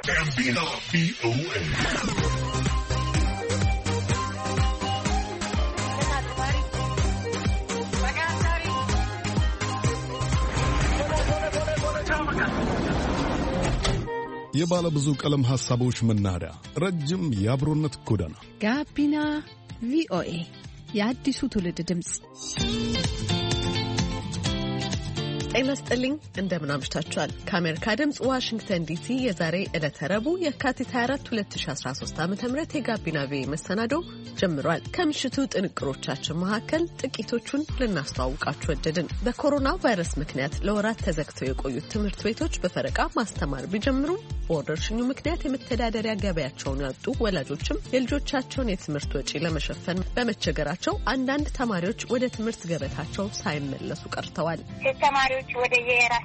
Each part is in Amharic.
ጋቢና ቪኦኤ የባለ ብዙ ቀለም ሐሳቦች መናኸሪያ ረጅም የአብሮነት ጎዳና ጋቢና ቪኦኤ የአዲሱ ትውልድ ድምጽ። ጤና ይስጥልኝ፣ እንደምን አምሽታችኋል? ከአሜሪካ ድምጽ ዋሽንግተን ዲሲ የዛሬ ዕለተ ረቡዕ የካቲት 24 2013 ዓ.ም የጋቢና ቪኦኤ መሰናዶ ጀምሯል። ከምሽቱ ጥንቅሮቻችን መካከል ጥቂቶቹን ልናስተዋውቃችሁ ወደድን። በኮሮና ቫይረስ ምክንያት ለወራት ተዘግተው የቆዩት ትምህርት ቤቶች በፈረቃ ማስተማር ቢጀምሩም በወረርሽኙ ምክንያት የመተዳደሪያ ገበያቸውን ያጡ ወላጆችም የልጆቻቸውን የትምህርት ወጪ ለመሸፈን በመቸገራቸው አንዳንድ ተማሪዎች ወደ ትምህርት ገበታቸው ሳይመለሱ ቀርተዋል። ተማሪዎች ወደ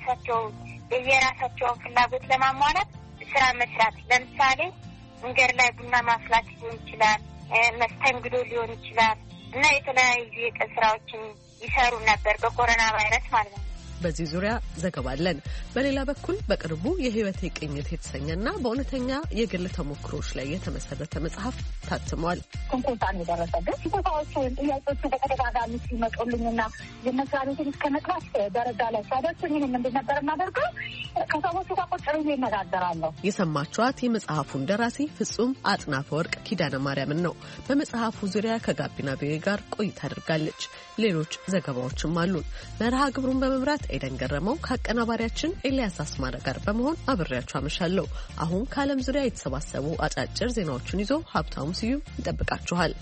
የራሳቸውን ፍላጎት ለማሟላት ስራ መስራት፣ ለምሳሌ መንገድ ላይ ቡና ማፍላት ሊሆን ይችላል፣ መስተንግዶ ሊሆን ይችላል እና የተለያዩ የቀን ስራዎችን ይሰሩ ነበር በኮሮና ቫይረስ ማለት ነው። በዚህ ዙሪያ ዘገባ አለን። በሌላ በኩል በቅርቡ የህይወት ቅኝት የተሰኘና በእውነተኛ የግል ተሞክሮች ላይ የተመሰረተ መጽሐፍ ታትሟል። ኮንኮንታን የደረሰበት ሲቶታዎቹ ጥያቄዎቹ በተደጋጋሚ ሲመጡልኝና የመስሪያ ቤትን እስከመጥራት ደረጃ ላይ ሲያደርሱኝ ምንድን ነበር የማደርገው? ከሰዎቹ ጋር ቁጭ ብዬ እነጋገራለሁ። የሰማችኋት የመጽሐፉን ደራሲ ፍጹም አጥናፈ ወርቅ ኪዳነ ማርያምን ነው። በመጽሐፉ ዙሪያ ከጋቢና ቪኦኤ ጋር ቆይታ አድርጋለች። ሌሎች ዘገባዎችም አሉን። መርሃ ግብሩን በመምራት ኤደን ገረመው ከአቀናባሪያችን ኤልያስ አስማረ ጋር በመሆን አብሬያችሁ አመሻለሁ። አሁን ከዓለም ዙሪያ የተሰባሰቡ አጫጭር ዜናዎችን ይዞ ሀብታሙ ስዩም ይጠብቃችኋል።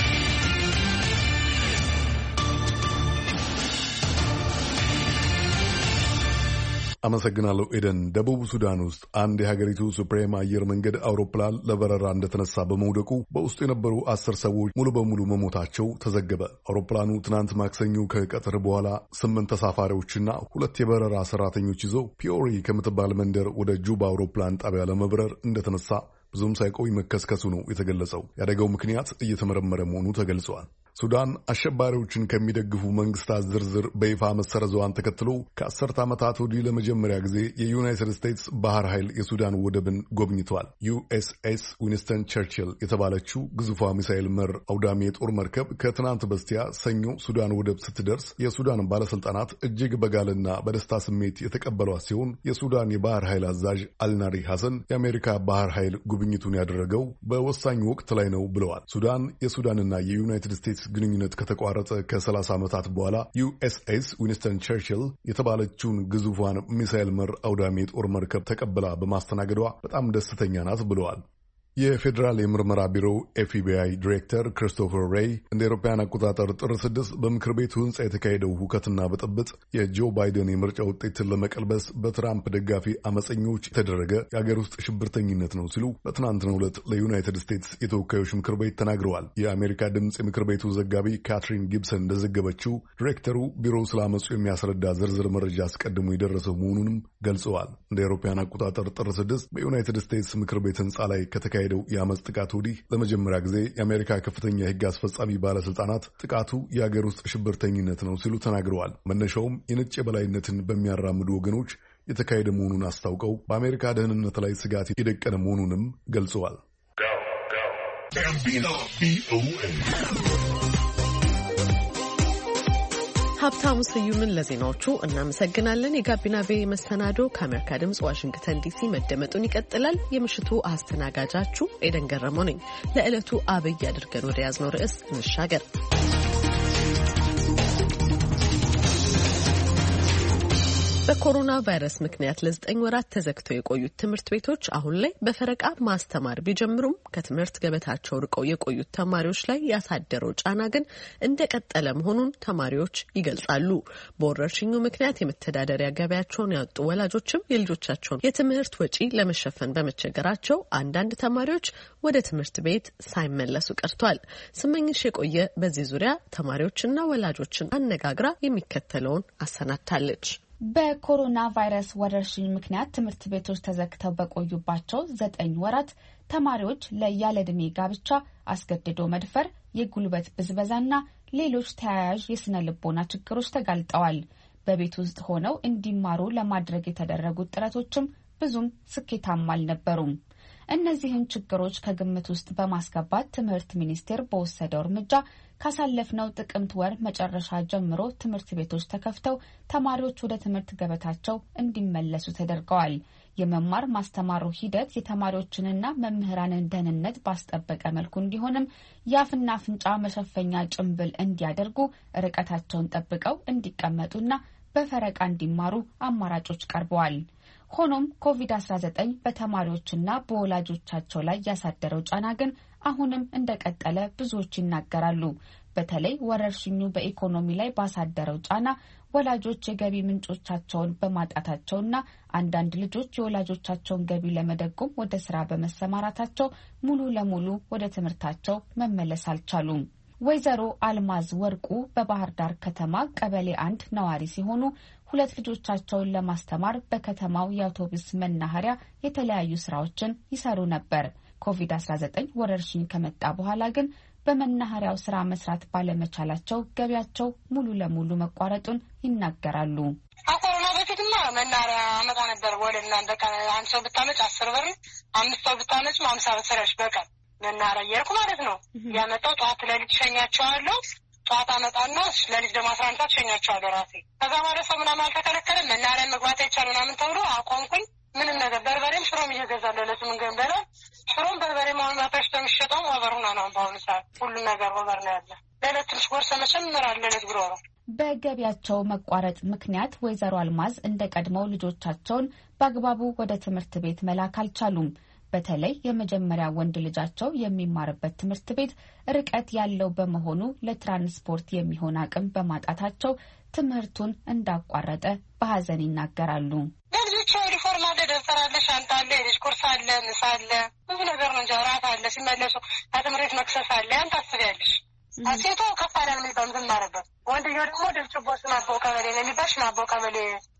አመሰግናለሁ ኤደን። ደቡብ ሱዳን ውስጥ አንድ የሀገሪቱ ሱፕሬም አየር መንገድ አውሮፕላን ለበረራ እንደተነሳ በመውደቁ በውስጡ የነበሩ 10 ሰዎች ሙሉ በሙሉ መሞታቸው ተዘገበ። አውሮፕላኑ ትናንት ማክሰኞ ከቀትር በኋላ 8 ተሳፋሪዎችና 2 የበረራ ሰራተኞች ይዞ ፒዮሪ ከምትባል መንደር ወደ ጁባ አውሮፕላን ጣቢያ ለመብረር እንደተነሳ ብዙም ሳይቆይ መከስከሱ ነው የተገለጸው። የአደጋው ምክንያት እየተመረመረ መሆኑ ተገልጿል። ሱዳን አሸባሪዎችን ከሚደግፉ መንግስታት ዝርዝር በይፋ መሰረዟን ተከትሎ ከ10 ዓመታት ወዲህ ለመጀመሪያ ጊዜ የዩናይትድ ስቴትስ ባህር ኃይል የሱዳን ወደብን ጎብኝቷል። ዩኤስኤስ ዊንስተን ቸርችል የተባለችው ግዙፏ ሚሳኤል መር አውዳሚ የጦር መርከብ ከትናንት በስቲያ ሰኞ ሱዳን ወደብ ስትደርስ የሱዳን ባለስልጣናት እጅግ በጋልና በደስታ ስሜት የተቀበሏት ሲሆን የሱዳን የባህር ኃይል አዛዥ አልናሪ ሐሰን የአሜሪካ ባህር ኃይል ጉብኝቱን ያደረገው በወሳኝ ወቅት ላይ ነው ብለዋል። ሱዳን የሱዳንና የዩናይትድ ስቴትስ ግንኙነት ከተቋረጠ ከ30 ዓመታት በኋላ ዩኤስኤስ ዊንስተን ቸርችል የተባለችውን ግዙፏን ሚሳኤል መር አውዳሚ የጦር መርከብ ተቀብላ በማስተናገዷ በጣም ደስተኛ ናት ብለዋል። የፌዴራል የምርመራ ቢሮ ኤፍቢአይ ዲሬክተር ክሪስቶፈር ሬይ እንደ አውሮፓውያን አቆጣጠር ጥር 6 በምክር ቤቱ ሕንጻ የተካሄደው ሁከትና ብጥብጥ የጆ ባይደን የምርጫ ውጤትን ለመቀልበስ በትራምፕ ደጋፊ አመፀኞች የተደረገ የአገር ውስጥ ሽብርተኝነት ነው ሲሉ በትናንትናው ዕለት ለዩናይትድ ስቴትስ የተወካዮች ምክር ቤት ተናግረዋል። የአሜሪካ ድምፅ የምክር ቤቱ ዘጋቢ ካትሪን ጊብሰን እንደዘገበችው ዲሬክተሩ ቢሮው ስለ አመፁ የሚያስረዳ ዝርዝር መረጃ አስቀድሞ የደረሰው መሆኑንም ገልጸዋል። እንደ አውሮፓውያን አቆጣጠር ጥር 6 በዩናይትድ ስቴትስ ምክር ቤት ሕንጻ ላይ ከተካሄደው የአመፅ ጥቃት ወዲህ ለመጀመሪያ ጊዜ የአሜሪካ ከፍተኛ የሕግ አስፈጻሚ ባለስልጣናት ጥቃቱ የአገር ውስጥ ሽብርተኝነት ነው ሲሉ ተናግረዋል። መነሻውም የነጭ የበላይነትን በሚያራምዱ ወገኖች የተካሄደ መሆኑን አስታውቀው በአሜሪካ ደህንነት ላይ ስጋት የደቀነ መሆኑንም ገልጸዋል። ሀብታሙ ስዩምን ለዜናዎቹ እናመሰግናለን። የጋቢና ቪኦኤ መሰናዶ ከአሜሪካ ድምጽ ዋሽንግተን ዲሲ መደመጡን ይቀጥላል። የምሽቱ አስተናጋጃችሁ ኤደን ገረመው ነኝ። ለዕለቱ አብይ አድርገን ወደ ያዝነው ርዕስ እንሻገር። በኮሮና ቫይረስ ምክንያት ለ9 ወራት ተዘግተው የቆዩት ትምህርት ቤቶች አሁን ላይ በፈረቃ ማስተማር ቢጀምሩም ከትምህርት ገበታቸው ርቀው የቆዩት ተማሪዎች ላይ ያሳደረው ጫና ግን እንደቀጠለ መሆኑን ተማሪዎች ይገልጻሉ። በወረርሽኙ ምክንያት የመተዳደሪያ ገበያቸውን ያጡ ወላጆችም የልጆቻቸውን የትምህርት ወጪ ለመሸፈን በመቸገራቸው አንዳንድ ተማሪዎች ወደ ትምህርት ቤት ሳይመለሱ ቀርቷል። ስመኝሽ የቆየ በዚህ ዙሪያ ተማሪዎችና ወላጆችን አነጋግራ የሚከተለውን አሰናድታለች። በኮሮና ቫይረስ ወረርሽኝ ምክንያት ትምህርት ቤቶች ተዘግተው በቆዩባቸው 9 ወራት ተማሪዎች ለያለዕድሜ ጋብቻ፣ አስገድዶ መድፈር፣ የጉልበት ብዝበዛና ሌሎች ተያያዥ የስነ ልቦና ችግሮች ተጋልጠዋል። በቤት ውስጥ ሆነው እንዲማሩ ለማድረግ የተደረጉት ጥረቶችም ብዙም ስኬታማ አልነበሩም። እነዚህን ችግሮች ከግምት ውስጥ በማስገባት ትምህርት ሚኒስቴር በወሰደው እርምጃ ካሳለፍነው ጥቅምት ወር መጨረሻ ጀምሮ ትምህርት ቤቶች ተከፍተው ተማሪዎች ወደ ትምህርት ገበታቸው እንዲመለሱ ተደርገዋል። የመማር ማስተማሩ ሂደት የተማሪዎችንና መምህራንን ደህንነት ባስጠበቀ መልኩ እንዲሆንም የአፍና አፍንጫ መሸፈኛ ጭንብል እንዲያደርጉ፣ ርቀታቸውን ጠብቀው እንዲቀመጡና በፈረቃ እንዲማሩ አማራጮች ቀርበዋል። ሆኖም ኮቪድ-19 በተማሪዎችና በወላጆቻቸው ላይ ያሳደረው ጫና ግን አሁንም እንደቀጠለ ብዙዎች ይናገራሉ። በተለይ ወረርሽኙ በኢኮኖሚ ላይ ባሳደረው ጫና ወላጆች የገቢ ምንጮቻቸውን በማጣታቸውና አንዳንድ ልጆች የወላጆቻቸውን ገቢ ለመደጎም ወደ ስራ በመሰማራታቸው ሙሉ ለሙሉ ወደ ትምህርታቸው መመለስ አልቻሉም። ወይዘሮ አልማዝ ወርቁ በባህር ዳር ከተማ ቀበሌ 1 ነዋሪ ሲሆኑ 2 ልጆቻቸውን ለማስተማር በከተማው የአውቶቡስ መናኸሪያ የተለያዩ ስራዎችን ይሰሩ ነበር። ኮቪድ-19 ወረርሽኝ ከመጣ በኋላ ግን በመናኸሪያው ስራ መስራት ባለመቻላቸው ገቢያቸው ሙሉ ለሙሉ መቋረጡን ይናገራሉ። ኮሮና በፊትማ መናኸሪያ አመጣ ነበር። ወለና በቀን 1 ሰው ብታመጭ 10 ብር፣ 5 ሰው ብታመጭ 50 ብር ሰራሽ በቀን መናኸሪያ እየሄድኩ ማለት ነው። ያመጣው ጠዋት ለሊት ሸኛቸዋለሁ። ጠዋት አመጣና ለሊት ደግሞ 11 ሰዓት ሸኛቸዋለሁ ራሴ። ከዛ ማለት ሰው ምናምን አልተከለከለም። መናኸሪያ መግባት አይቻልም ምናምን ተብሎ አቆምኩኝ። ምንም ነገር በርበሬም ሽሮም እየገዛለሁ ለስምንት ገን በላ ሽሮም በርበሬም አሁን ማታሽ ተምሸጠው ወበር ሆና ነው። በአሁኑ ሰዓት ሁሉ ነገር ወበር ነው ያለ። ለለት ትንሽ ጎርሰ መጨመራል ለለት ግሮ ነው። በገቢያቸው መቋረጥ ምክንያት ወይዘሮ አልማዝ እንደ ቀድሞው ልጆቻቸውን በአግባቡ ወደ ትምህርት ቤት መላክ አልቻሉም። በተለይ የመጀመሪያ ወንድ ልጃቸው የሚማርበት ትምህርት ቤት ርቀት ያለው በመሆኑ ለትራንስፖርት የሚሆን አቅም በማጣታቸው ትምህርቱን እንዳቋረጠ በሐዘን ይናገራሉ። ለልጆቹ ዩኒፎርም አለ፣ ደብተር አለ፣ ሻንጣ አለ፣ የልጅ ቁርስ አለ፣ ምሳ አለ፣ ብዙ ነገር ነው። እንጀራት አለ፣ ሲመለሱ ከትምህርት መክሰስ አለ። ያን ታስቢያለሽ። ሴቶ ከፍ አለ ነው የሚባል ምትማርበት፣ ወንድየው ደግሞ ድብጭቦ ስናበው ቀበሌ ነው የሚባል ሽናበው ቀበሌ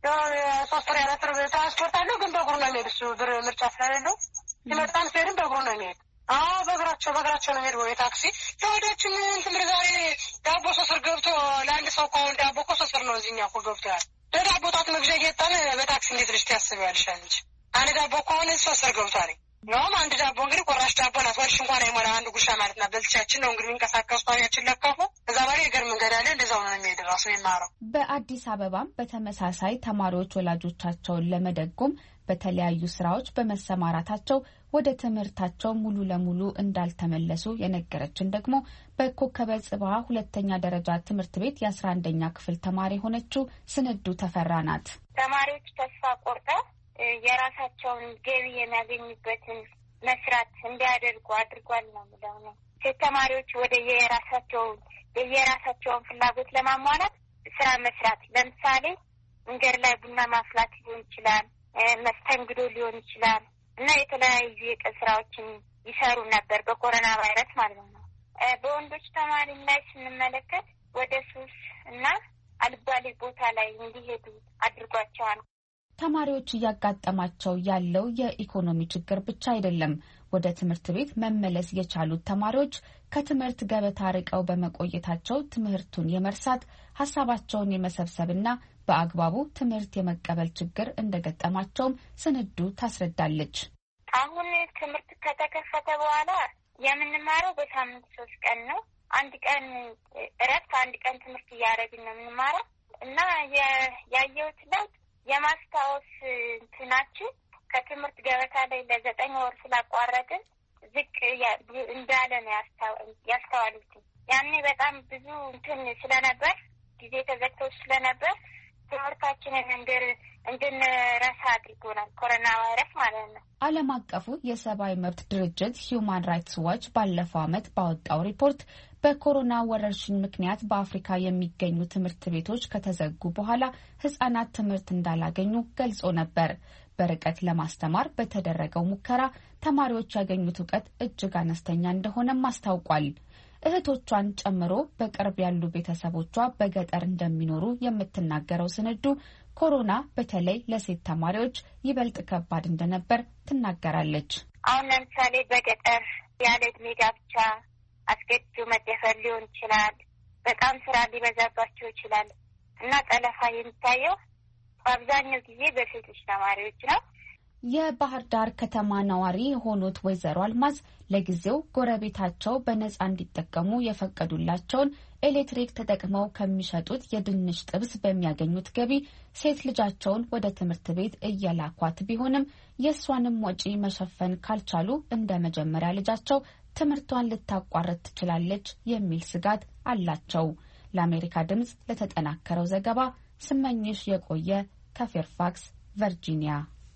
3 ወር 4 ወር ትራንስፖርት አለው፣ ግን በእግሩ ነው የሚሄድ። እሱ ብር ምርጫ ስለሌለው ሲመጣም ሲሄድም በእግሩ ነው የሚሄድ። በእግራቸው ነው የሚሄድ ወይ ታክሲ። ለወዳችን ትምህርት ዛሬ ዳቦ 3 ብር ገብቶ ለአንድ ሰው ከሆነ ዳቦ እኮ 3 ብር ነው እዚህኛ እኮ ገብቷል። ለዳቦ ጣት መግዣ እየጣን በታክሲ እንዴት ልጅ ታስቢያለሽ አንቺ? አንድ ዳቦ ከሆነ 3 ብር ገብቷል። ያውም አንድ ዳቦ እንግዲህ ቆራሽ ዳቦ ናት። ወርሽ እንኳን አይሞላ አንድ ጉርሻ ማለት ነው። በልቻችን ነው እንግዲህ የሚንቀሳቀሱ ታሪያችን ለካፉ እዛ ባሪ የገር መንገድ አለ። እንደዛው ነው የሚሄድ ራሱ የሚማረው። በአዲስ አበባም በተመሳሳይ ተማሪዎች ወላጆቻቸውን ለመደጎም በተለያዩ ስራዎች በመሰማራታቸው ወደ ትምህርታቸው ሙሉ ለሙሉ እንዳልተመለሱ የነገረችን ደግሞ በኮከበ ጽባህ 2ኛ ደረጃ ትምህርት ቤት የ11ኛ ክፍል ተማሪ የሆነችው ስንዱ ተፈራ ናት። ተማሪዎች ተስፋ ቆርጠው የራሳቸውን ገቢ የሚያገኙበትን መስራት እንዲያደርጉ አድርጓል ነው የምለው ነው። ሴት ተማሪዎች ወደ የራሳቸውን ፍላጎት ለማሟላት ስራ መስራት፣ ለምሳሌ መንገድ ላይ ቡና ማፍላት ሊሆን ይችላል፣ መስተንግዶ ሊሆን ይችላል እና የተለያዩ የቀን ስራዎችን ይሰሩ ነበር በኮሮና ቫይረስ ማለት ነው። በወንዶች ተማሪ ላይ ስንመለከት ወደ ሱስ እና አልባሌ ቦታ ላይ እንዲሄዱ አድርጓቸዋል። ተማሪዎች እያጋጠማቸው ያለው የኢኮኖሚ ችግር ብቻ አይደለም። ወደ ትምህርት ቤት መመለስ የቻሉት ተማሪዎች ከትምህርት ገበታ ርቀው በመቆየታቸው ትምህርቱን የመርሳት ሀሳባቸውን የመሰብሰብና በአግባቡ ትምህርት የመቀበል ችግር እንደገጠማቸውም ስንዱ ታስረዳለች። አሁን ትምህርት ከተከፈተ በኋላ የምንማረው በሳምንት 3 ቀን ነው። 1 ቀን እረፍት፣ 1 ቀን ትምህርት እያደረግን ነው የምንማረው እና ያየሁት ለውጥ የማስታወስ እንትናችን ከትምህርት ገበታ ላይ ለ9 ወር ስላቋረጥን ዝቅ እንዳለ ነው ያስተዋሉት። ያኔ በጣም ብዙ እንትን ስለነበር ጊዜ ተዘግቶ ስለነበር ትምህርታችንን እንድንረሳ አድርጎናል። ኮሮና ቫይረስ ማለት ነው። ዓለም አቀፉ የሰብአዊ መብት ድርጅት ሂዩማን ራይትስ ዋች ባለፈው ዓመት ባወጣው ሪፖርት በኮሮና ወረርሽኝ ምክንያት በአፍሪካ የሚገኙ ትምህርት ቤቶች ከተዘጉ በኋላ ህጻናት ትምህርት እንዳላገኙ ገልጾ ነበር። በርቀት ለማስተማር በተደረገው ሙከራ ተማሪዎች ያገኙት እውቀት እጅግ አነስተኛ እንደሆነም አስታውቋል። እህቶቿን ጨምሮ በቅርብ ያሉ ቤተሰቦቿ በገጠር እንደሚኖሩ የምትናገረው ስንዱ ኮሮና በተለይ ለሴት ተማሪዎች ይበልጥ ከባድ እንደነበር ትናገራለች። አሁን ለምሳሌ በገጠር ያለ እድሜ ጋብቻ፣ አስገድዶ መደፈር ሊሆን ይችላል። በጣም ስራ ሊበዛባቸው ይችላል እና ጠለፋ የሚታየው በአብዛኛው ጊዜ በሴቶች ተማሪዎች ነው። የባህር ዳር ከተማ ነዋሪ የሆኑት ወይዘሮ አልማዝ ለጊዜው ጎረቤታቸው በነጻ እንዲጠቀሙ የፈቀዱላቸውን ኤሌክትሪክ ተጠቅመው ከሚሸጡት የድንች ጥብስ በሚያገኙት ገቢ ሴት ልጃቸውን ወደ ትምህርት ቤት እየላኳት ቢሆንም የእሷንም ወጪ መሸፈን ካልቻሉ እንደ መጀመሪያ ልጃቸው ትምህርቷን ልታቋርጥ ትችላለች የሚል ስጋት አላቸው። ለአሜሪካ ድምጽ ለተጠናከረው ዘገባ ስመኝሽ የቆየ ከፌርፋክስ ቨርጂኒያ።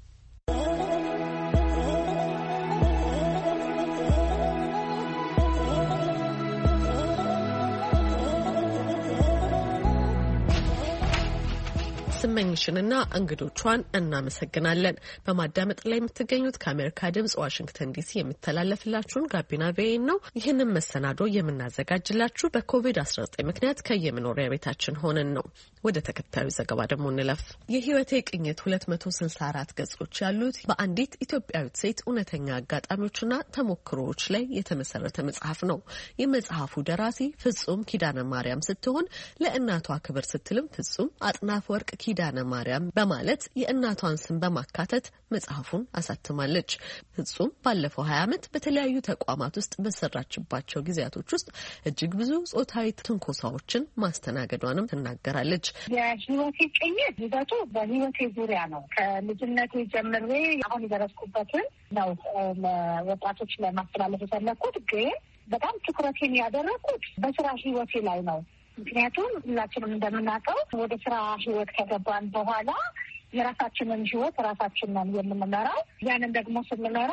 ስመኝሽንና እንግዶቿን እናመሰግናለን። በማዳመጥ ላይ የምትገኙት ከአሜሪካ ድምጽ ዋሽንግተን ዲሲ የሚተላለፍላችሁን ጋቢና ቪኦኤ ነው። ይህንን መሰናዶ የምናዘጋጅላችሁ በኮቪድ-19 ምክንያት ከየመኖሪያ ቤታችን ሆነን ነው። ወደ ተከታዩ ዘገባ ደግሞ እንለፍ። የህይወቴ ቅኝት 264 ገጾች ያሉት በአንዲት ኢትዮጵያዊት ሴት እውነተኛ አጋጣሚዎችና ተሞክሮዎች ላይ የተመሰረተ መጽሐፍ ነው። የመጽሐፉ ደራሲ ፍጹም ኪዳነ ማርያም ስትሆን ለእናቷ ክብር ስትልም ፍጹም አጥናፍ ወርቅ ኪዳነ ማርያም በማለት የእናቷን ስም በማካተት መጽሐፉን አሳትማለች። ፍጹም ባለፈው 20 ዓመት በተለያዩ ተቋማት ውስጥ በሰራችባቸው ጊዜያቶች ውስጥ እጅግ ብዙ ጾታዊ ትንኮሳዎችን ማስተናገዷንም ትናገራለች። የህይወቴ ቅኝት ይዘቱ በህይወቴ ዙሪያ ነው። ከልጅነቴ ጀምሬ አሁን የደረስኩበትን ነው ለወጣቶች ለማስተላለፍ የፈለኩት። ግን በጣም ትኩረቴን ያደረኩት በስራ ህይወቴ ላይ ነው። ምክንያቱም ሁላችንም እንደምናውቀው ወደ ስራ ህይወት ከገባን በኋላ የራሳችንን ህይወት ራሳችንን የምንመራው። ያንን ደግሞ ስንመራ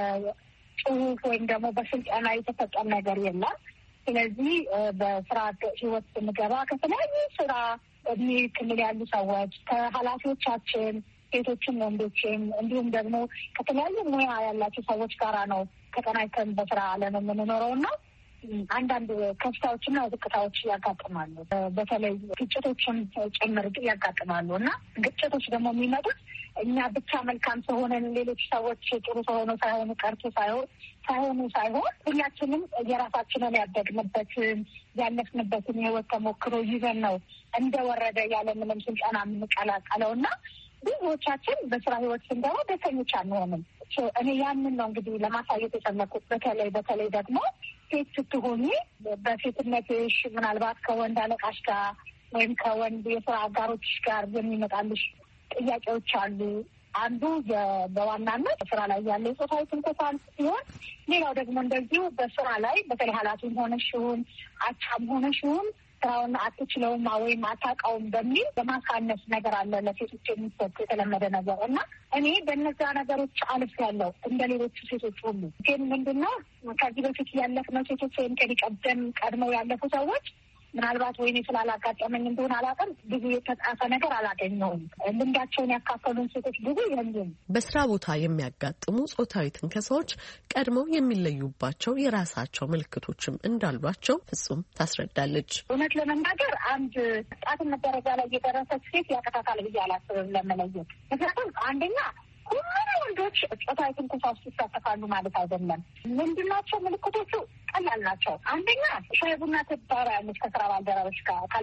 በጽሁፍ ወይም ደግሞ በስልጠና የተሰጠን ነገር የለም። ስለዚህ በስራ ህይወት ስንገባ ከተለያዩ ስራ እድሜ ክልል ያሉ ሰዎች ከኃላፊዎቻችን ሴቶችም ወንዶችም እንዲሁም ደግሞ ከተለያዩ ሙያ ያላቸው ሰዎች ጋራ ነው ተቀናጅተን በስራ ዓለም የምንኖረው እና አንዳንድ ከፍታዎችና ዝቅታዎች ያጋጥማሉ። በተለይ ግጭቶችም ጭምር ያጋጥማሉ እና ግጭቶች ደግሞ የሚመጡት እኛ ብቻ መልካም ስለሆነን ሌሎች ሰዎች ጥሩ ስለሆኑ ሳይሆኑ ቀርቶ ሳይሆን ሁላችንም የራሳችንን ያደግንበትን ያለፍንበትን የህይወት ተሞክሮ ይዘን ነው እንደወረደ ያለምንም ስልጠና የምንቀላቀለው እና ብዙዎቻችን በስራ ህይወት ስንገባ ደስተኞች አንሆንም። እኔ ያንን ነው እንግዲህ ለማሳየት የፈለኩት። በተለይ ደግሞ ሴት ስትሆኚ በሴትነትሽ ምናልባት ከወንድ አለቃሽ ጋር ወይም ከወንድ የስራ አጋሮችሽ ጋር የሚመጣልሽ ጥያቄዎች አሉ። አንዱ በዋናነት ስራ ላይ ያለ የጾታዊ ትንኮሳ ሲሆን፣ ሌላው ደግሞ እንደዚሁ በስራ ላይ በተለይ ኃላፊም ሆነሽ ይሁን አቻም ሆነሽ ይሁን ስራውን አትችለውም ወይም አታውቀውም በሚል በማሳነስ ነገር አለ ለሴቶች የሚሰጥ የተለመደ ነገር እና እኔ በእነዛ ነገሮች አልፍ ያለው እንደ ሌሎቹ ሴቶች ሁሉ ግን ምንድነው ከዚህ በፊት ያለፍነው ሴቶች ወይም ቀድመው ያለፉ ሰዎች ምናልባት ወይኔ ስላላጋጠመኝ እንደሆነ አላውቅም፣ ብዙ የተጻፈ ነገር አላገኘሁም። ልምዳቸውን ያካፈሉን ሴቶች ብዙ ይህም በስራ ቦታ የሚያጋጥሙ ጾታዊ ትንኮሳዎች ቀድመው የሚለዩባቸው የራሳቸው ምልክቶችም እንዳሏቸው ፍጹም ታስረዳለች። እውነት ለመናገር አንድ ጣትነት ደረጃ ላይ የደረሰች ሴት ያቀታታል ብዬ አላስብም ለመለየት። ምክንያቱም አንደኛ ሁሉም ወንዶች ጾታዊ ትንኮሳ ውስጥ ይሳተፋሉ ማለት አይደለም። ምንድናቸው ምልክቶቹ? ቀላል ናቸው። አንደኛ ሻይ ቡና ትባባያለች ከስራ ባልደረቦች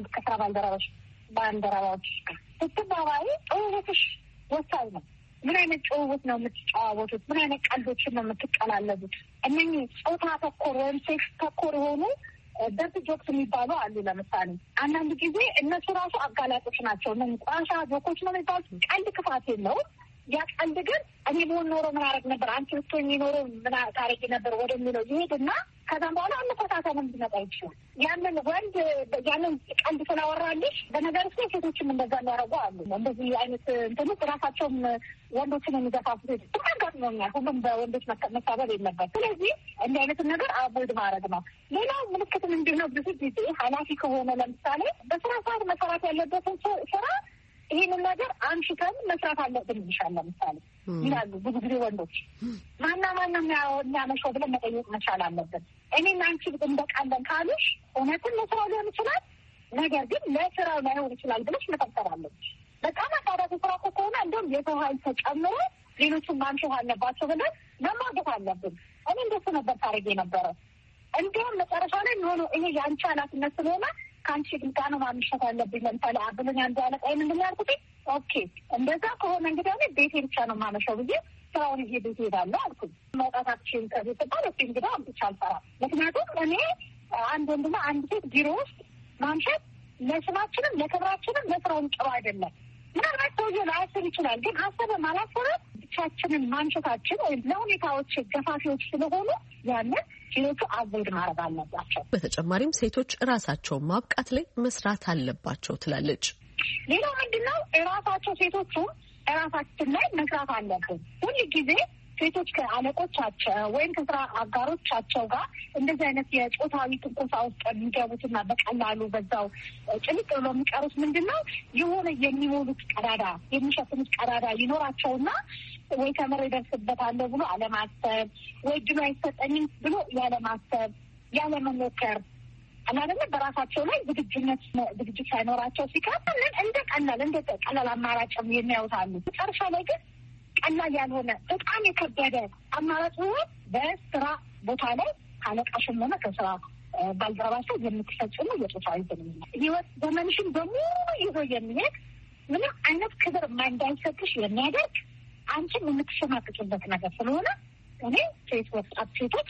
ጋር ስትባባይ ጭውውትሽ ወሳኝ ነው። ምን አይነት ጭውውት ነው የምትጨዋወቱት? ምን አይነት ቀልዶችን ነው የምትቀላለቡት? እነኚህ ጾታ ተኮር ወይም ሴክስ ተኮር የሆኑ ደርት ጆክስ የሚባሉ አሉ። ለምሳሌ አንዳንድ ጊዜ እነሱ ራሱ አጋላጮች ናቸው። ቋንሻ ጆኮች ነው የሚባሉት። ቀልድ ክፋት የለውም። ያ ቀልድ ግን እኔ በሆን ኖሮ ምን አደረግ ነበር፣ አንቺ ብትሆኚ ኖሮ ምን ታረጊ ነበር ወደሚለው ይሄድና ከዛም በኋላ አመሳሳተንም ሊመጣ ይችላል። ያንን ወንድ ያንን ቀልድ ስላወራልሽ በነገር ስ ሴቶችም እንደዛ የሚያደርጉ አሉ። እንደዚህ አይነት እንትኖች ራሳቸውም ወንዶችን የሚገፋፉት አጋጥሞኛል። ሁሉም በወንዶች መሳበብ የለበት። ስለዚህ እንዲህ አይነትን ነገር አቮይድ ማድረግ ነው። ሌላው ምልክት ምንድን ነው? ብዙ ጊዜ ኃላፊ ከሆነ ለምሳሌ በስራ ሰዓት መሰራት ያለበትን ስራ ይህንን ነገር አንሽተን መስራት አለብን ይሻል ለምሳሌ ይላሉ ብዙ ጊዜ ወንዶች። ማና የሚያመሸው ብለን መጠየቅ መቻል አለብን። እኔና አንቺ እንደቃለን ካሉሽ እውነትን ለስራው ሊሆን ይችላል፣ ነገር ግን ለስራው ላይሆን ይችላል ብለሽ መጠርጠር አለብሽ። በጣም አሳዳፊ ስራ ከሆነ እንደውም የሰው ኃይል ተጨምሮ ሌሎቹን ማምሸት አለባቸው ብለን መማገት አለብን። እኔ እንደሱ ነበር ታደርግ የነበረው። እንዲሁም መጨረሻ ላይ የሚሆኑ ይሄ የአንቺ ኃላፊነት ስለሆነ ከአንቺ ግልጋ ነው ማምሸት አለብኝ። ለምሳሌ አብሎኝ አንዱ አለቃ ምንድን ያልኩት ኦኬ እንደዛ ከሆነ እንግዲህ እኔ ቤቴ ብቻ ነው የማመሸው ብዬ ስራውን ይዤ ቤቴ እሄዳለሁ አልኩኝ። መውጣታችን ከቤት ባለ እንግዲህ ብቻ አልሰራም። ምክንያቱም እኔ አንድ ወንድና አንድ ሴት ቢሮ ውስጥ ማምሸት ለስማችንም ለክብራችንም ለስራውም ጥሩ አይደለም። ምናልባት ሰውዬው ላያስብ ይችላል፣ ግን አሰበም አላሰበም ብቻችንን ማምሸታችን ወይም ለሁኔታዎች ገፋፊዎች ስለሆኑ ያንን ሴቶቹ አቮይድ ማድረግ አለባቸው። በተጨማሪም ሴቶች ራሳቸውን ማብቃት ላይ መስራት አለባቸው ትላለች። ሌላው ምንድነው ራሳቸው ሴቶቹ ራሳችን ላይ መስራት አለብን። ሁሉ ጊዜ ሴቶች ከአለቆቻቸው ወይም ከስራ አጋሮቻቸው ጋር እንደዚህ አይነት የጾታዊ ትንኮሳ ውስጥ የሚገቡትና በቀላሉ በዛው ጭልጥ ብሎ የሚቀሩት ምንድነው የሆነ የሚሞሉት ቀዳዳ የሚሸፍኑት ቀዳዳ ይኖራቸውና ወይ ተምሬ እደርስበታለሁ ብሎ አለማሰብ፣ ወይ ድሎ አይሰጠኝም ብሎ ያለማሰብ፣ ያለመሞከር አላለም በራሳቸው ላይ ዝግጅት ሳይኖራቸው ሲቀጥል እንደ ቀላል አማራጭም የሚያውታሉ። መጨረሻ ላይ ግን ቀላል ያልሆነ በጣም የከበደ አማራጭ ሆኖ በስራ ቦታ ላይ አለቃሽም ሆነ ከስራ ባልደረባቸው የምትፈጽሙ የጾታዊ ግንኙነት ህይወት ዘመንሽን በሙሉ ይዞ የሚሄድ ምንም አይነት ክብር እንዳይሰጥሽ የሚያደርግ አንቺን የምትሸማቅቅበት ነገር ስለሆነ እኔ ሴት ወጣት ሴቶች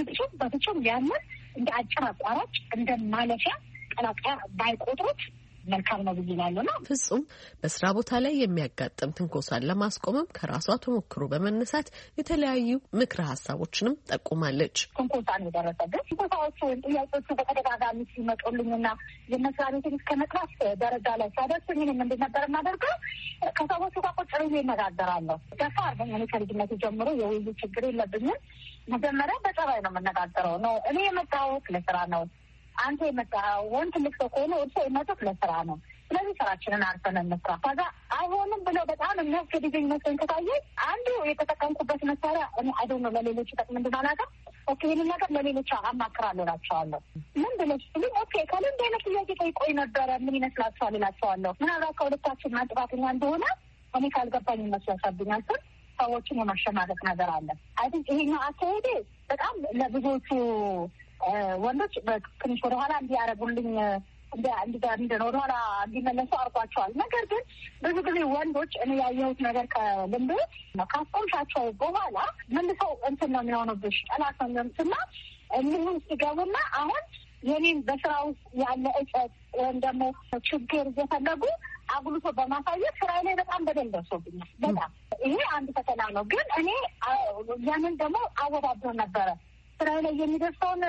በፍጹም ያንን እንደ አጭር አቋራጭ እንደ ማለፊያ ቀላቃያ ባይቆጥሩት መልካም ነው ብዬ እላለሁ። ነው ፍጹም በስራ ቦታ ላይ የሚያጋጥም ትንኮሳን ለማስቆምም ከራሷ ተሞክሮ በመነሳት የተለያዩ ምክረ ሀሳቦችንም ጠቁማለች። ትንኮሳን የደረሰበት ትንኮሳዎቹ ወይም ጥያቄዎቹ በተደጋጋሚ ሲመጡልኝና የመስሪያ ቤትን እስከ መጥራት ደረጃ ላይ ሲያደርስ ይህን ምንድን ነበር የማደርገው? ከሰዎቹ ጋር ቁጭ ብዬ እነጋገራለሁ። ደፋር ነኝ እኔ ከልጅነቴ ጀምሮ የውይይት ችግር የለብኝም። መጀመሪያ በጸባይ ነው የምነጋገረው። ነው እኔ የመጣሁት ለስራ ነው። አንተ የመጣኸው ወንድ ትልቅ ሰው ከሆነ እርሶ የመጡት ለስራ ነው። ስለዚህ ስራችንን አርፈን እንስራ። ከዛ አይሆንም ብለው በጣም የሚያስገድደኝ መስሎኝ ከታየኝ አንዱ የተጠቀምኩበት መሳሪያ እኔ አይዶን ነው ለሌሎች ይጠቅም እንድናላገር ኦኬ ይህንን ነገር ለሌሎች አማክራለሁ እላቸዋለሁ። ምን ብለሽ ስሉኝ ኦኬ ከልንድ አይነት ጥያቄ ጠይቆኝ ነበረ ምን ይመስላችኋል እላቸዋለሁ። ምናልባት ከሁለታችን ማጥፋተኛ እንደሆነ እኔ ካልገባኝ ይመስላሻብኛል ስል ሰዎችን የማሸማቀቅ ነገር አለ። አይ ቲንክ ይሄኛው አካሄዴ በጣም ለብዙዎቹ ወንዶች ትንሽ ወደኋላ እንዲያደርጉልኝ ወደኋላ እንዲመለሱ አርጓቸዋል። ነገር ግን ብዙ ጊዜ ወንዶች እኔ ያየሁት ነገር ከልምድ ካስቆምሻቸው በኋላ መልሰው እንትን ነው የሚሆኑብሽ ጠላት ነው የሚሆኑትና እኒህም ሲገቡና አሁን የኔን በስራ ውስጥ ያለ እጨት ወይም ደግሞ ችግር እየፈለጉ አጉልቶ በማሳየት ስራ ላይ በጣም በደል ደርሶብኛል። በጣም ይሄ አንድ ፈተና ነው። ግን እኔ ያንን ደግሞ አወዳድር ነበረ ስራ ላይ የሚደርሰውን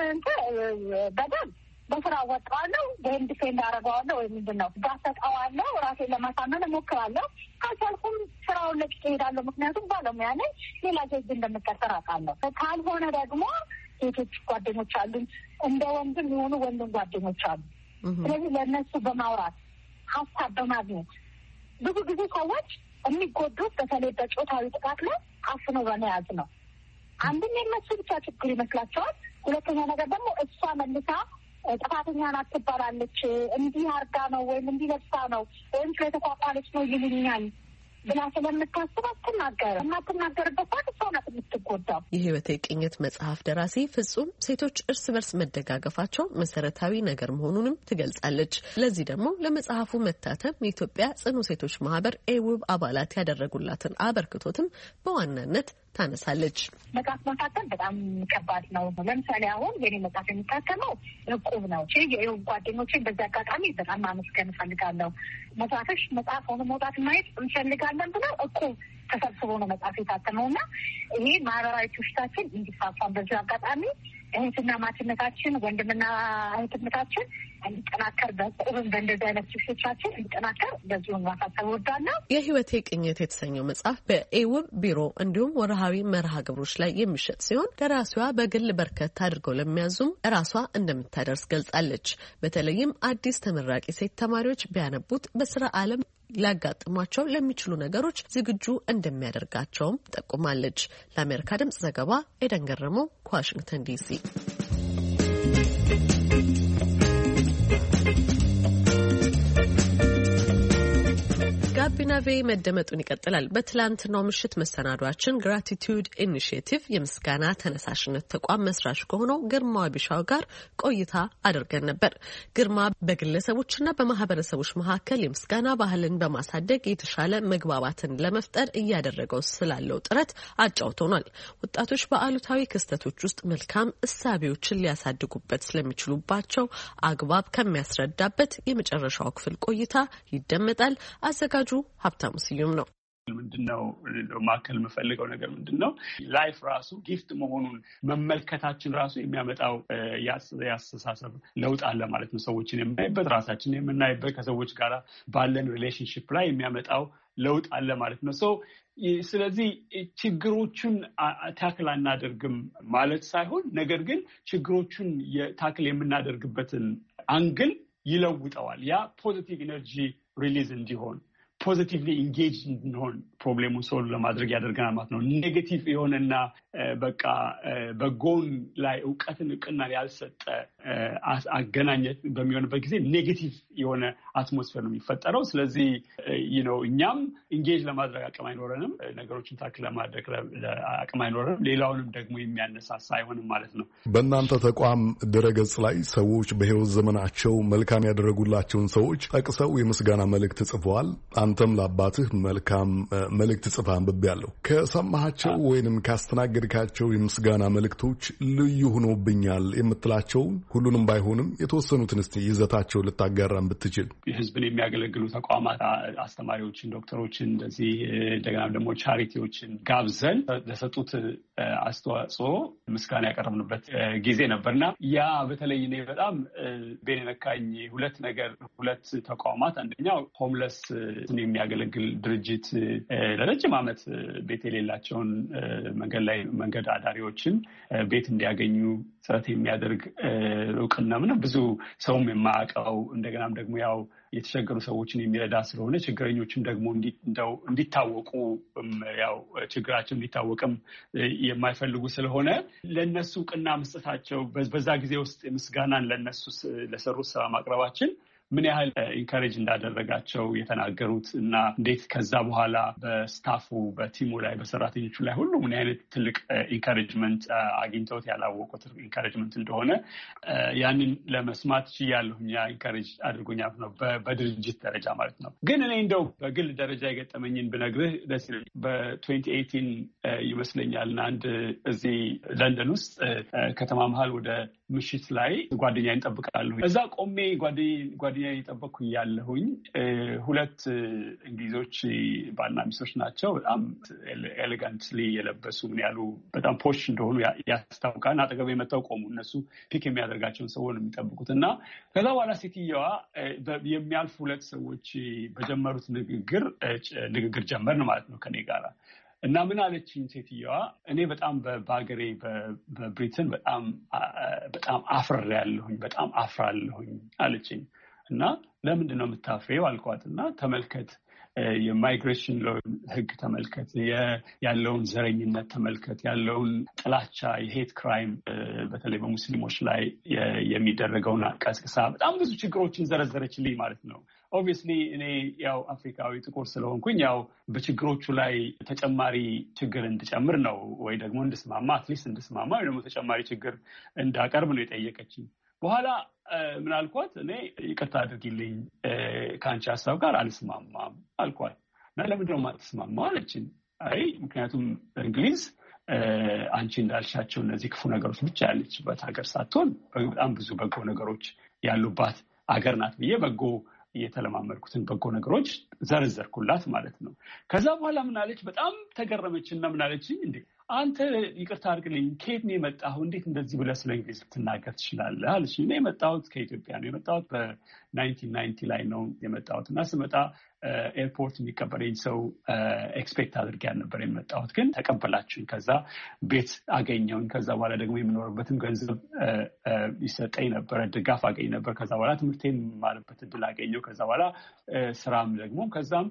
በደል በስራ ወጣዋለሁ ወይም ዲፌንድ አደርገዋለሁ ወይም ምንድን ነው ጋሰጠዋለሁ፣ ራሴን ለማሳመን እሞክራለሁ። ካልቻልኩም ስራውን ለቅቄ እሄዳለሁ። ምክንያቱም ባለሙያ ነኝ፣ ሌላ ጊዜ እንደምቀጠር አውቃለሁ። ካልሆነ ደግሞ ሴቶች ጓደኞች አሉኝ፣ እንደ ወንድም የሆኑ ወንድም ጓደኞች አሉ። ስለዚህ ለእነሱ በማውራት ሀሳብ በማግኘት ብዙ ጊዜ ሰዎች የሚጎዱት በተለይ በጾታዊ ጥቃት ላይ አፍኖ በመያዝ ነው። አንድም የነሱ ብቻ ችግር ይመስላቸዋል። ሁለተኛ ነገር ደግሞ እሷ መልሳ ጥፋተኛ ናት ትባላለች፣ እንዲህ አርጋ ነው ወይም እንዲህ ለብሳ ነው ወይም ስለተቋቋለች ነው ይሉኛል ብላ ስለምታስብ አትናገርም። የማትናገርበት ሰዓት እሷ ናት የምትጎዳው። የህይወቴ ቅኝት መጽሐፍ ደራሲ ፍጹም ሴቶች እርስ በርስ መደጋገፋቸው መሰረታዊ ነገር መሆኑንም ትገልጻለች። ለዚህ ደግሞ ለመጽሐፉ መታተም የኢትዮጵያ ጽኑ ሴቶች ማህበር ኤውብ አባላት ያደረጉላትን አበርክቶትም በዋናነት ታነሳለች። መጽሐፍ መካተል በጣም ከባድ ነው። ለምሳሌ አሁን የኔ መጽሐፍ የሚታተመው እቁብ ነው። የኤውብ ጓደኞችን በዚህ አጋጣሚ በጣም ማመስገን እፈልጋለሁ። መጽሐፍ ሆኖ መውጣት ማየት እንፈልጋለን ብለው እቁብ ተሰብስቦ ነው መጽሐፍ የታተመው እና ይሄ ማህበራዊ ትውሽታችን እንዲፋፋን በዚህ አጋጣሚ እህትና ማችነታችን ወንድምና እህትነታችን እንዲጠናከር በቁርም በእንደዚህ አይነት ትውሽቶቻችን እንዲጠናከር በዚሁ ማሳሰብ እወዳለሁ። የህይወቴ ቅኝት የተሰኘው መጽሐፍ በኤውብ ቢሮ እንዲሁም ወርሃዊ መርሃ ግብሮች ላይ የሚሸጥ ሲሆን ደራሲዋ በግል በርከት አድርገው ለሚያዙም ራሷ እንደምታደርስ ገልጻለች። በተለይም አዲስ ተመራቂ ሴት ተማሪዎች ቢያነቡት በስራ ዓለም ሊያጋጥሟቸው ለሚችሉ ነገሮች ዝግጁ እንደሚያደርጋቸውም ጠቁማለች። ለአሜሪካ ድምጽ ዘገባ ኤደን ገረመው ከዋሽንግተን ዲሲ። ጋቢና ጋቢና ቬ መደመጡን ይቀጥላል። በትላንትናው ምሽት መሰናዷችን ግራቲቲዩድ ኢኒሺየቲቭ የምስጋና ተነሳሽነት ተቋም መስራች ከሆነው ግርማ ቢሻው ጋር ቆይታ አድርገን ነበር። ግርማ በግለሰቦችና በማህበረሰቦች መካከል የምስጋና ባህልን በማሳደግ የተሻለ መግባባትን ለመፍጠር እያደረገው ስላለው ጥረት አጫውቶናል። ወጣቶች በአሉታዊ ክስተቶች ውስጥ መልካም እሳቤዎችን ሊያሳድጉበት ስለሚችሉባቸው አግባብ ከሚያስረዳበት የመጨረሻው ክፍል ቆይታ ይደመጣል። አዘጋጁ ሀብታሙ ስዩም ነው። ምንድነው ማከል የምፈልገው ነገር ምንድነው ላይፍ ራሱ ጊፍት መሆኑን መመልከታችን ራሱ የሚያመጣው ያስተሳሰብ ለውጥ አለ ማለት ነው። ሰዎችን የምናይበት፣ ራሳችንን የምናይበት፣ ከሰዎች ጋር ባለን ሪሌሽንሺፕ ላይ የሚያመጣው ለውጥ አለ ማለት ነው። ስለዚህ ችግሮቹን ታክል አናደርግም ማለት ሳይሆን ነገር ግን ችግሮቹን ታክል የምናደርግበትን አንግል ይለውጠዋል። ያ ፖዚቲቭ ኢነርጂ ሪሊዝ እንዲሆን ፖዚቲቭሊ ኢንጌጅ እንድንሆን ፕሮብሌሙን ሶልቭ ለማድረግ ያደርገናል ማለት ነው። ኔጌቲቭ የሆነና በቃ በጎን ላይ እውቀትን እውቅና ያልሰጠ አገናኘት በሚሆንበት ጊዜ ኔጌቲቭ የሆነ አትሞስፌር ነው የሚፈጠረው። ስለዚህ እኛም ኢንጌጅ ለማድረግ አቅም አይኖረንም፣ ነገሮችን ታክል ለማድረግ አቅም አይኖረንም፣ ሌላውንም ደግሞ የሚያነሳሳ አይሆንም ማለት ነው። በእናንተ ተቋም ድረገጽ ላይ ሰዎች በህይወት ዘመናቸው መልካም ያደረጉላቸውን ሰዎች ጠቅሰው የምስጋና መልእክት ጽፈዋል። አንተም ለአባትህ መልካም መልእክት ጽፈህ አንብቤያለሁ። ከሰማሃቸው ወይንም ካስተናገድካቸው የምስጋና መልእክቶች ልዩ ሆኖብኛል የምትላቸውን ሁሉንም ባይሆንም የተወሰኑትን እስቲ ይዘታቸው ልታጋራን ብትችል። ህዝብን የሚያገለግሉ ተቋማት አስተማሪዎችን፣ ዶክተሮችን፣ እንደዚህ እንደገና ደግሞ ቻሪቲዎችን ጋብዘን ለሰጡት አስተዋጽኦ ምስጋና ያቀረብንበት ጊዜ ነበርና ያ በተለይ እኔ በጣም በነካኝ ሁለት ተቋማት አንደኛው ሆምለስ የሚያገለግል ድርጅት ለረጅም ዓመት ቤት የሌላቸውን መንገድ አዳሪዎችን ቤት እንዲያገኙ ጥረት የሚያደርግ እውቅና ምንም ብዙ ሰውም የማያውቀው እንደገናም ደግሞ ያው የተቸገሩ ሰዎችን የሚረዳ ስለሆነ ችግረኞችም ደግሞ እንዲታወቁ ያው ችግራቸው እንዲታወቅም የማይፈልጉ ስለሆነ ለነሱ እውቅና መስጠታቸው በዛ ጊዜ ውስጥ ምስጋናን ለነሱ ለሰሩት ስራ ማቅረባችን ምን ያህል ኢንካሬጅ እንዳደረጋቸው የተናገሩት እና እንዴት ከዛ በኋላ በስታፉ በቲሙ ላይ በሰራተኞቹ ላይ ሁሉ ምን አይነት ትልቅ ኢንካሬጅመንት አግኝተውት ያላወቁት ኢንካሬጅመንት እንደሆነ ያንን ለመስማት ችያለሁኝ። ኢንካሬጅ አድርጎኛል ነው በድርጅት ደረጃ ማለት ነው። ግን እኔ እንደው በግል ደረጃ የገጠመኝን ብነግርህ በ2018 ይመስለኛል እና አንድ እዚህ ለንደን ውስጥ ከተማ መሀል ወደ ምሽት ላይ ጓደኛዬን እጠብቃለሁ። እዛ ቆሜ ጓደኛዬን እየጠበቅኩ ያለሁኝ ሁለት እንግሊዞች ባልና ሚስቶች ናቸው። በጣም ኤሌጋንትሊ የለበሱ ምን ያሉ በጣም ፖሽ እንደሆኑ ያስታውቃል። አጠገቤ መጥተው ቆሙ። እነሱ ፒክ የሚያደርጋቸውን ሰው ነው የሚጠብቁት እና ከዛ በኋላ ሴትየዋ የሚያልፉ ሁለት ሰዎች በጀመሩት ንግግር ጀመርን ማለት ነው ከኔ ጋር እና ምን አለችኝ ሴትየዋ፣ እኔ በጣም በሀገሬ በብሪትን በጣም አፍራለሁኝ አለችኝ። እና ለምንድን ነው የምታፍሬው አልኳት። እና ተመልከት፣ የማይግሬሽን ህግ ተመልከት፣ ያለውን ዘረኝነት ተመልከት፣ ያለውን ጥላቻ፣ የሄት ክራይም በተለይ በሙስሊሞች ላይ የሚደረገውን ቀስቅሳ በጣም ብዙ ችግሮችን ዘረዘረችልኝ ማለት ነው። ኦብቪየስሊ እኔ ያው አፍሪካዊ ጥቁር ስለሆንኩኝ ያው በችግሮቹ ላይ ተጨማሪ ችግር እንድጨምር ነው ወይ ደግሞ እንድስማማ አትሊስት እንድስማማ ወይ ደግሞ ተጨማሪ ችግር እንዳቀርብ ነው የጠየቀችኝ። በኋላ ምን አልኳት፣ እኔ ይቅርታ አድርጊልኝ ከአንቺ ሀሳብ ጋር አልስማማም አልኳት። እና ለምንድን ነው የማትስማማው አለችኝ። አይ ምክንያቱም እንግሊዝ አንቺ እንዳልሻቸው እነዚህ ክፉ ነገሮች ብቻ ያለችበት ሀገር ሳትሆን በጣም ብዙ በጎ ነገሮች ያሉባት ሀገር ናት ብዬ የተለማመድኩትን በጎ ነገሮች ዘርዘርኩላት ማለት ነው። ከዛ በኋላ ምን አለች፣ በጣም ተገረመችና ምን አለችኝ፣ እንዴ አንተ ይቅርታ አድርግልኝ ከየት ነው የመጣሁ? እንዴት እንደዚህ ብለህ ስለ እንግሊዝ ልትናገር ትችላለህ አለች። እኔ የመጣሁት ከኢትዮጵያ ነው። የመጣሁት በ1990 ላይ ነው የመጣሁት እና ስመጣ ኤርፖርት የሚቀበለኝ ሰው ኤክስፔክት አድርጌ ያልነበር የመጣሁት፣ ግን ተቀበላችሁኝ። ከዛ ቤት አገኘሁኝ። ከዛ በኋላ ደግሞ የምኖርበትም ገንዘብ ይሰጠኝ ነበረ፣ ድጋፍ አገኝ ነበር። ከዛ በኋላ ትምህርቴን የማርበት እድል አገኘሁ። ከዛ በኋላ ስራም ደግሞ ከዛም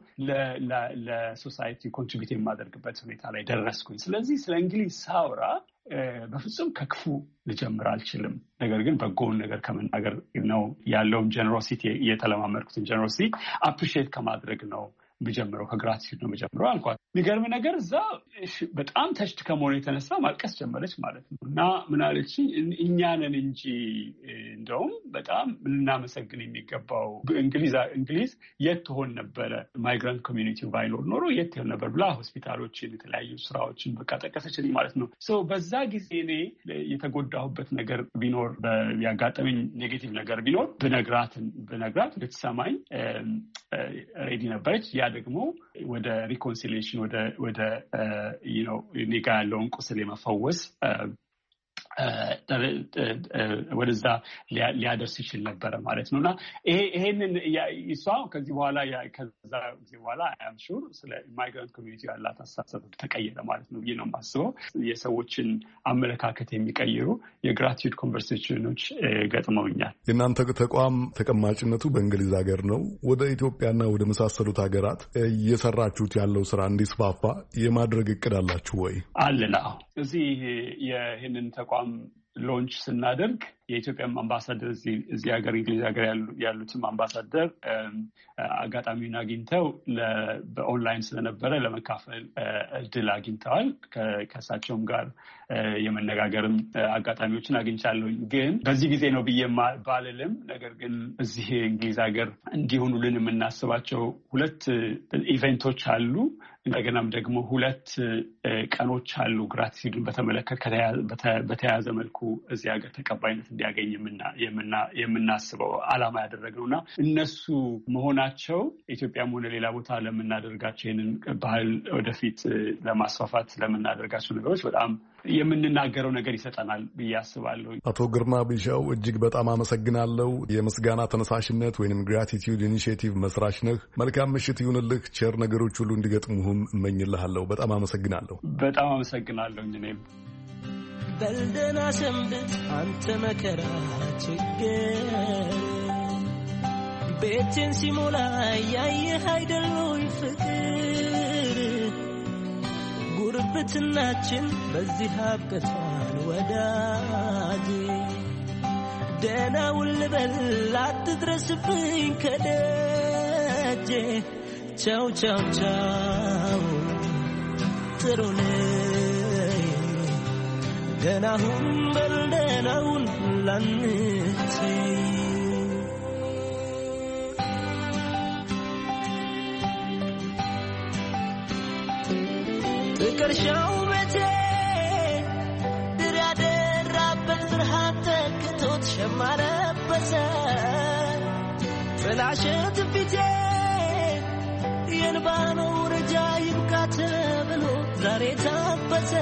ለሶሳይቲ ኮንትሪቢዩት የማደርግበት ሁኔታ ላይ ደረስኩኝ። ስለዚህ ስለ እንግሊዝ ሳውራ በፍጹም ከክፉ ልጀምር አልችልም። ነገር ግን በጎውን ነገር ከመናገር ነው ያለውን ጀነሮሲቲ የተለማመድኩትን ጀነሮሲቲ አፕሪሺየት ከማድረግ ነው ብጀምረው ከግራቲቲዩድ ነው ብጀምረው አልኳት። የሚገርም ነገር እዛ በጣም ተሽት ከመሆኑ የተነሳ ማልቀስ ጀመረች ማለት ነው። እና ምን አለችኝ? እኛ ነን እንጂ እንደውም በጣም ልናመሰግን የሚገባው እንግሊዝ የት ትሆን ነበረ ማይግራንት ኮሚኒቲው ባይኖር ኖሮ የት ትሆን ነበር ብላ ሆስፒታሎችን፣ የተለያዩ ስራዎችን በቃ ጠቀሰችልኝ ማለት ነው። በዛ ጊዜ እኔ የተጎዳሁበት ነገር ቢኖር ያጋጠመኝ ኔጌቲቭ ነገር ቢኖር ብነግራት ልትሰማኝ ሬዲ ነበረች። ያ ደግሞ ወደ ሪኮንሲሊዬሽን ወደ እኔ ጋ ያለውን ቁስል የመፈወስ ወደዛ ሊያደርስ ይችል ነበረ ማለት ነውና ይሄንን እሷ ከዛ ጊዜ በኋላ አም ሹር ስለ ማይግራንት ኮሚኒቲ ያላት አስተሳሰብ ተቀየረ ማለት ነው ብዬ ነው የማስበው። የሰዎችን አመለካከት የሚቀይሩ የግራቲቲዩድ ኮንቨርሴሽኖች ገጥመውኛል። የእናንተ ተቋም ተቀማጭነቱ በእንግሊዝ ሀገር ነው። ወደ ኢትዮጵያና ወደ መሳሰሉት ሀገራት እየሰራችሁት ያለው ስራ እንዲስፋፋ የማድረግ እቅድ አላችሁ ወይ? አለና እዚህ ይህንን ተቋም ሎንች ስናደርግ የኢትዮጵያም አምባሳደር እዚህ ሀገር እንግሊዝ ሀገር ያሉትም አምባሳደር አጋጣሚውን አግኝተው በኦንላይን ስለነበረ ለመካፈል እድል አግኝተዋል። ከእሳቸውም ጋር የመነጋገርም አጋጣሚዎችን አግኝቻለሁኝ። ግን በዚህ ጊዜ ነው ብዬ ባልልም፣ ነገር ግን እዚህ እንግሊዝ ሀገር እንዲሆኑልን የምናስባቸው 2 ኢቨንቶች አሉ። እንደገናም ደግሞ 2 ቀኖች አሉ ግራቲቲዩድን በተያያዘ መልኩ እዚህ ሀገር ተቀባይነት እንዲያገኝ የምናስበው ዓላማ ያደረግነውና እነሱ መሆናቸው ኢትዮጵያም ሆነ ሌላ ቦታ ለምናደርጋቸው ይህንን ባህል ወደፊት ለማስፋፋት ለምናደርጋቸው ነገሮች በጣም የምንናገረው ነገር ይሰጠናል ብዬ አስባለሁ። አቶ ግርማ ቢሻው እጅግ በጣም አመሰግናለሁ። የምስጋና ተነሳሽነት ወይንም ግራቲቲዩድ ኢኒሺዬቲቭ መስራች ነህ። መልካም ምሽት ይሁንልህ። ቸር ነገሮች ሁሉ እንዲገጥሙህም እመኝልሃለሁ። በጣም አመሰግናለሁ። በጣም አመሰግናለሁ። እኔም በልደና ሰንብት አንተ መከራ ችግር ቤቴን ሲሞላ ያየህ አይደሉኝ ፍቅር ጉርብትናችን በዚህ አብቅቷል ወዳጄ ደህና ውልበል አትድረስብኝ ከደጄ ቻው ቻው ቻው ጥሩ ነይ ደህና ሁን በል ደህና ሁን ላንቺ ፍቅርሻው ቤቴ ድር ያደራበት ብርሃን ተክቶት ሸማ ለበሰ ፍላሸት ፊቴ የእንባ መውረጃ ይብቃ ተብሎ ዛሬ ታበሰ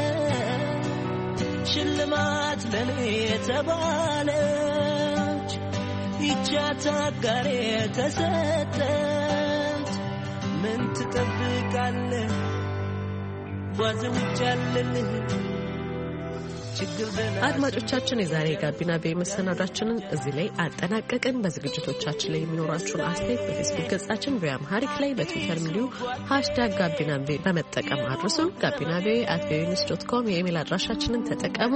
ሽልማት ለኔ የተባለች ይቻት አጋሬ ተሰጠች ምን ትጠብቃለህ አድማጮቻችን የዛሬ ጋቢና ቤ መሰናዳችንን እዚህ ላይ አጠናቀቅን። በዝግጅቶቻችን ላይ የሚኖራችሁን አስተያየት በፌስቡክ ገጻችን በአምሃሪክ ላይ በትዊተር እንዲሁ #ጋቢና ቤ በመጠቀም አድርሱን። ጋቢና ቤ @voanews.com የኢሜል አድራሻችንን ተጠቀሙ።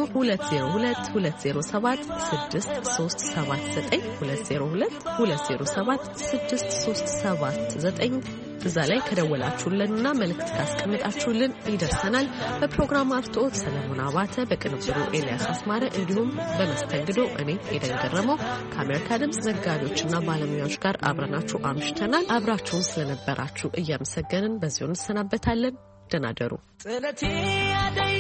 2022076379 2022076379 እዛ ላይ ከደወላችሁልንና መልእክት ካስቀመጣችሁልን ይደርሰናል። በፕሮግራም አርቶት ሰለሞን አባተ፣ በቅንብሩ ኤልያስ አስማረ እንዲሁም በመስተንግዶ እኔ ኤደን ገረመው ከአሜሪካ ድምፅ ዘጋቢዎችና ባለሙያዎች ጋር አብረናችሁ አምሽተናል። አብራችሁን ስለነበራችሁ እያመሰገንን በዚሁ እንሰናበታለን። ደህና ደሩ። ጥለቴ አደይ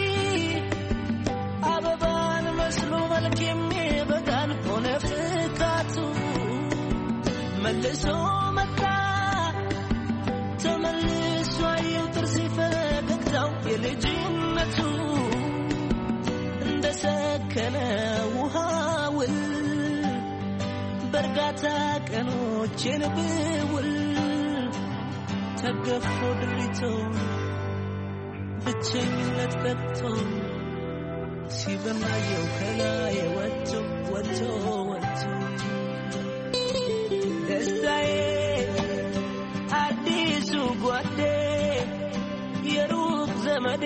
አበባን መስሎ መልክ የሚበጋን ሆነ ፍካቱ መልሶ መጣ ተመልሶ አየው ጥርስ ፈገግታው የልጅነቱ እንደሰከነ ውሃውል በእርጋታ ቀኖቼን ብውል ተገፎ ድሪቶ ብቸኝነት ቀጥቶ ሲበማየው ከላይ ወጥቶ ደስታዬ አዲሱ ጓዴ የሩቅ ዘመዴ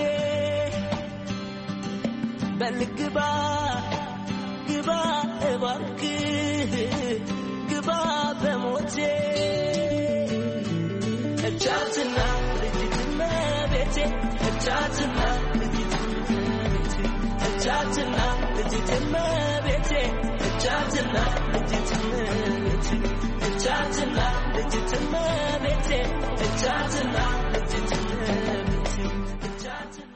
በልግባ ግባ እባክህ ግባ በሞቴ እቻ እቻትና ልጅትነ ቤቴ እቻትና ልጅትነ ቤቴ እቻትና ልጅትነ ቤቴ እቻትና ልጅትነ ቤቴ እቻትና ልጅትነ ቤቴ እቻትና